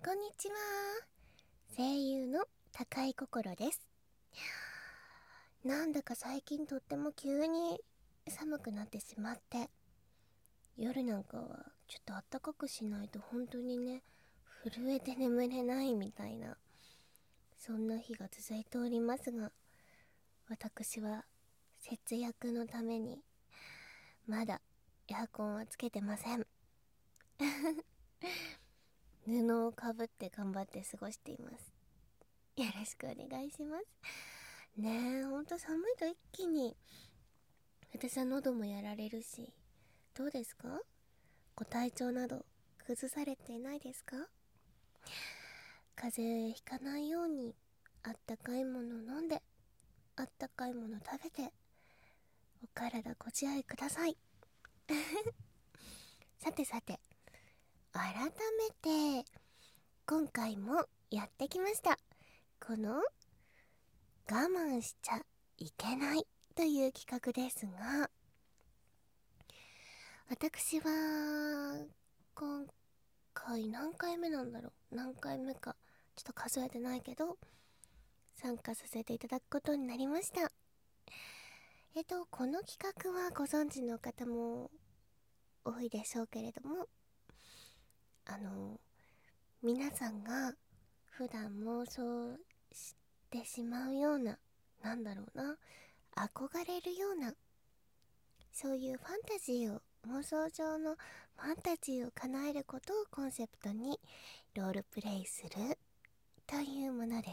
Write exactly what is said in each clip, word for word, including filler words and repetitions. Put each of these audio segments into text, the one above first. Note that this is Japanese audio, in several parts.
こんにちは。声優の高井心です。なんだか最近とっても急に寒くなってしまって、夜なんかはちょっとあったかくしないと本当にね、震えて眠れないみたいな、そんな日が続いておりますが、私は節約のためにまだエアコンはつけてません。布をかぶって頑張って過ごしています。よろしくお願いします。ねえ、ほんと寒いと一気に私は喉もやられるし、どうですか？ご体調など崩されていないですか？風邪ひかないようにあったかいもの飲んで、あったかいもの食べて、お体ご自愛ください。さてさて、改めて今回もやってきました、この我慢しちゃいけないという企画ですが、私は今回何回目なんだろう何回目かちょっと数えてないけど、参加させていただくことになりました。えっとこの企画はご存知の方も多いでしょうけれども、あの皆さんが普段妄想してしまうような、なんだろうな、憧れるような、そういうファンタジーを、妄想上のファンタジーを叶えることをコンセプトにロールプレイするというものです。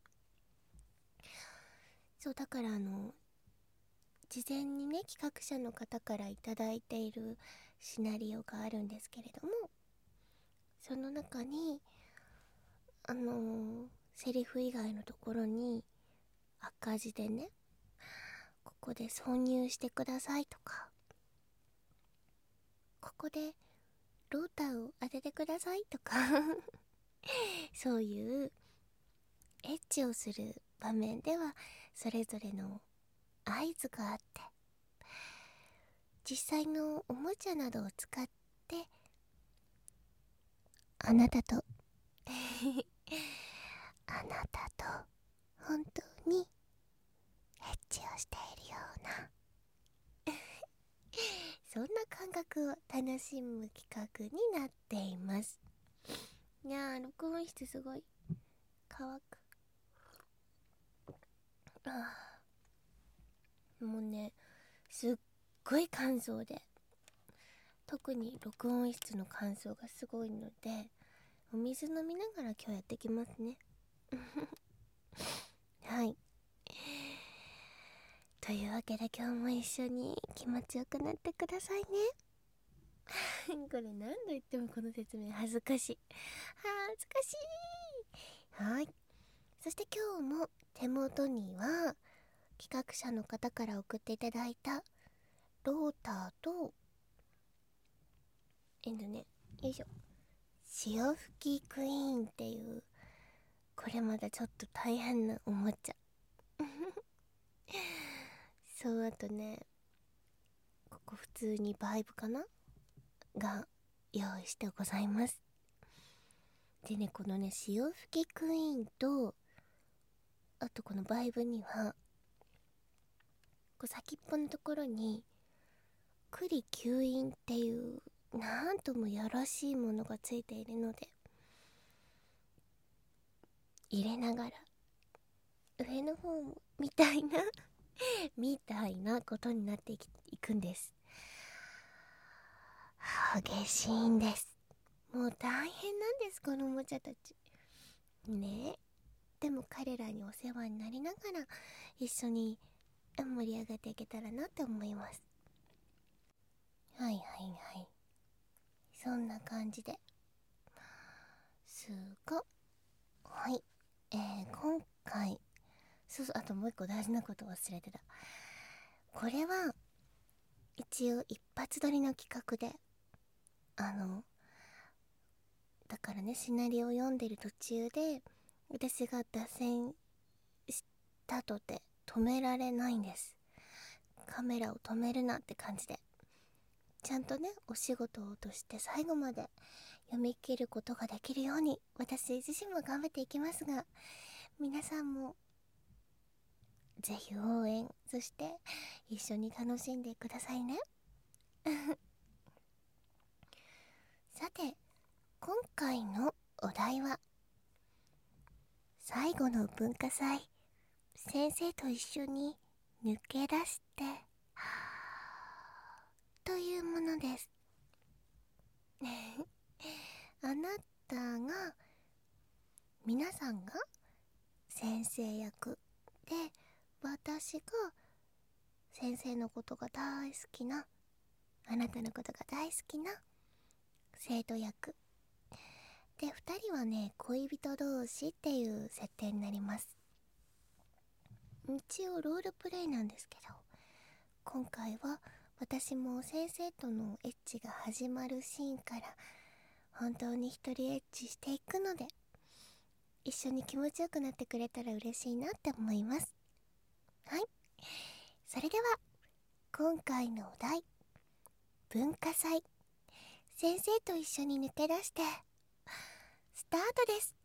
そうだからあの事前にね、企画者の方からいただいているシナリオがあるんですけれども、その中にあのー、セリフ以外のところに赤字でね、ここで挿入してくださいとか、ここでローターを当ててくださいとかそういうエッチをする場面ではそれぞれの合図があって、実際のおもちゃなどを使ってあなたとあなたと本当にエッチをしているようなそんな感覚を楽しむ企画になっています。いやー、録音室すごい乾く。あーもうね、すっごい乾燥で、特に録音室の乾燥がすごいので、お水飲みながら今日やってきますねはい、というわけで今日も一緒に気持ちよくなってくださいねこれ何度言ってもこの説明恥ずかしい恥ずかしい。はい、そして今日も手元には企画者の方から送っていただいたローターとえっとねよいしょ潮吹きクイーンっていう、これまだちょっと大変なおもちゃそう、あとね、ここ普通にバイブかなが用意してございます。でね、このね潮吹きクイーンと、あとこのバイブにはこう先っぽのところに栗吸引っていうなんともやらしいものがついているので、入れながら上の方もみたいなみたいなことになっていくんです。激しいんです。もう大変なんです、このおもちゃたちね。でも彼らにお世話になりながら一緒に盛り上がっていけたらなって思います。はいはいはい、そんな感じですが、はい、えー、今回そうそう、あともう一個大事なこと忘れてた。これは一応一発撮りの企画で、あのだからね、シナリオを読んでる途中で私が脱線したとて止められないんです。カメラを止めるなって感じで、ちゃんとねお仕事として最後まで読み切ることができるように私自身も頑張っていきますが、皆さんもぜひ応援、そして一緒に楽しんでくださいね。さて、今回のお題は、最後の文化祭、先生と一緒に抜け出してというものです。あなたが、皆さんが先生役で、私が先生のことが大好きな、あなたのことが大好きな生徒役で、ふたりはね、恋人同士っていう設定になります。一応ロールプレイなんですけど、今回は私も先生とのエッチが始まるシーンから本当に一人エッチしていくので、一緒に気持ちよくなってくれたら嬉しいなって思います。はい、それでは今回のお題、文化祭、先生と一緒に抜け出してスタートです。